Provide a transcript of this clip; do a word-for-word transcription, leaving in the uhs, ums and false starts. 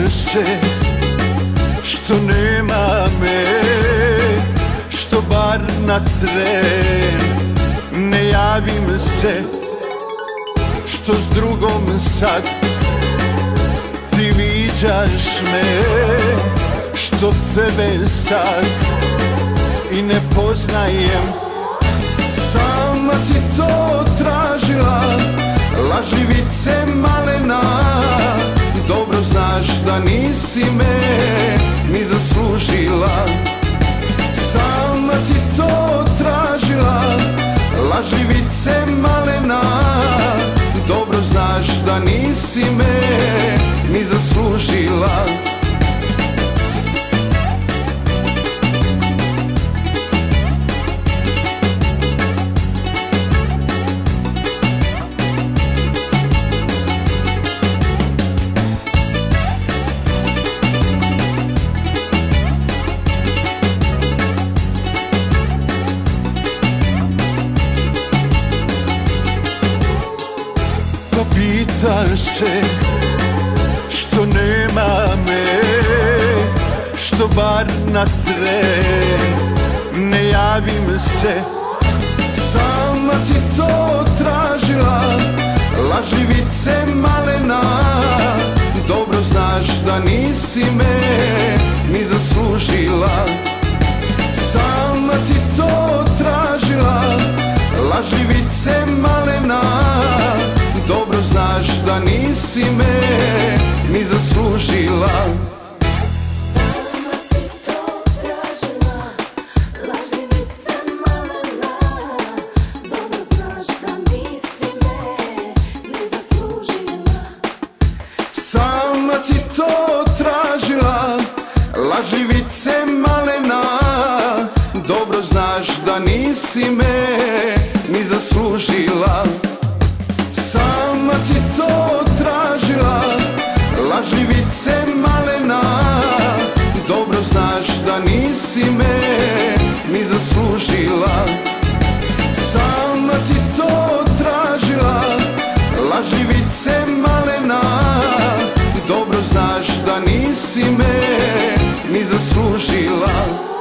se što nema me, što bar na tren ne javim se, što s drugom sad ti viđaš me, što tebe sad i ne poznajem. Sama si to tražila, lažljivice malena, dobro znaš da nisi me ni zaslužila. Sama si to tražila, lažljivice malena, dobro znaš da nisi me ni zaslužila. Pitaš se što nema me, što bar na tren ne javim se. Sama si to tražila, lažljivice malena, dobro znaš da nisi me ni zaslužila. Sama si to tražila, lažljivice malena, dobro znaš da nisi me ni zaslužila. Sama si to tražila, lažljivice malena, dobro znaš da nisi me ni zaslužila. Sama si to tražila, lažljivice malena, dobro znaš da nisi me ni zaslužila. Sama si to tražila, lažljivice malena, dobro znaš da nisi me ni zaslužila. Sama si to tražila, lažljivice malena, dobro znaš da nisi me ni zaslužila.